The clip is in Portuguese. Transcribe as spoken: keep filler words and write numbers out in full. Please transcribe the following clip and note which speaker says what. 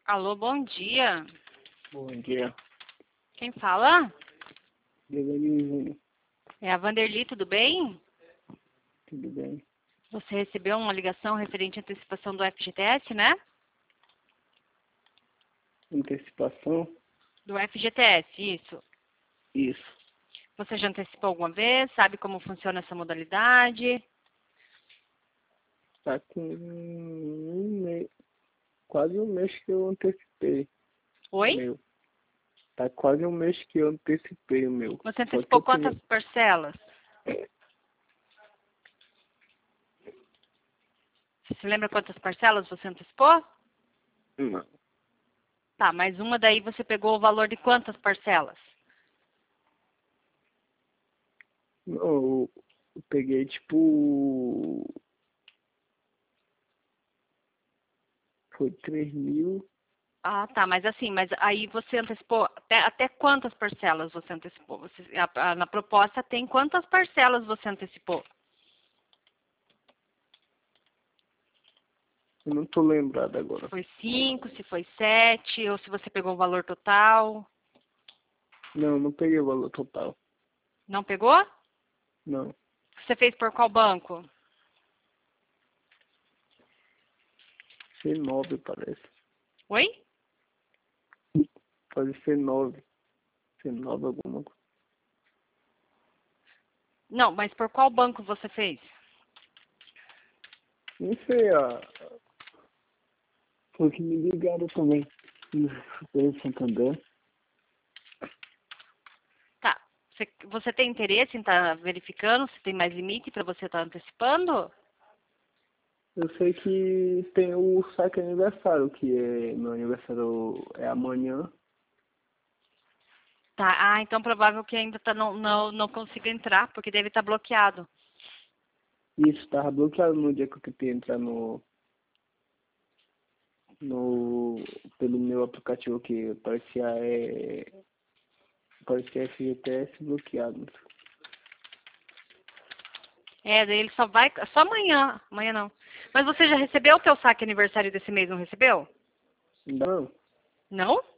Speaker 1: Alô, bom dia.
Speaker 2: Bom dia.
Speaker 1: Quem fala?
Speaker 2: Devanil Júnior.
Speaker 1: É a Vanderly, tudo bem?
Speaker 2: Tudo bem?
Speaker 1: Você recebeu uma ligação referente à antecipação do F G T S, né?
Speaker 2: Antecipação?
Speaker 1: Do F G T S, isso.
Speaker 2: Isso.
Speaker 1: Você já antecipou alguma vez? Sabe como funciona essa modalidade?
Speaker 2: Tá com um mês, quase um mês que eu antecipei o
Speaker 1: Oi?
Speaker 2: meu. Tá quase um mês que eu antecipei o meu.
Speaker 1: Você
Speaker 2: Só que
Speaker 1: antecipou
Speaker 2: eu
Speaker 1: quantas
Speaker 2: tive...
Speaker 1: parcelas? Você se lembra quantas parcelas você antecipou?
Speaker 2: Não.
Speaker 1: Tá, mas uma daí você pegou o valor de quantas parcelas?
Speaker 2: Não, eu, eu peguei tipo... Foi três mil.
Speaker 1: Ah, tá, mas assim, mas aí você antecipou, até, até quantas parcelas você antecipou? Você, a- a- na proposta tem quantas parcelas você antecipou?
Speaker 2: Eu não tô lembrado
Speaker 1: Se
Speaker 2: agora.
Speaker 1: foi cinco, se foi sete, ou se você pegou o valor total?
Speaker 2: Não, não peguei o valor total.
Speaker 1: Não pegou?
Speaker 2: Não.
Speaker 1: Você fez por qual banco?
Speaker 2: C nove parece.
Speaker 1: Oi?
Speaker 2: Pode ser nove. C nove alguma coisa.
Speaker 1: Não, mas por qual banco você fez?
Speaker 2: Não sei, a... Foi que me ligaram também. Pelo Santander.
Speaker 1: Tá. Você, você tem interesse em estar verificando se tem mais limite para você estar antecipando?
Speaker 2: Eu sei que tem o saque aniversário, que é meu aniversário é amanhã.
Speaker 1: Tá. Ah, então provável que ainda tá, não, não, não consiga entrar, porque deve estar bloqueado.
Speaker 2: E isso estava bloqueado no dia que eu tentei entrar no, no pelo meu aplicativo que parecia é parecia F G T S bloqueado.
Speaker 1: É, daí ele só vai. Só amanhã. Amanhã não. Mas você já recebeu o teu saque aniversário desse mês, não recebeu?
Speaker 2: Não,
Speaker 1: Não?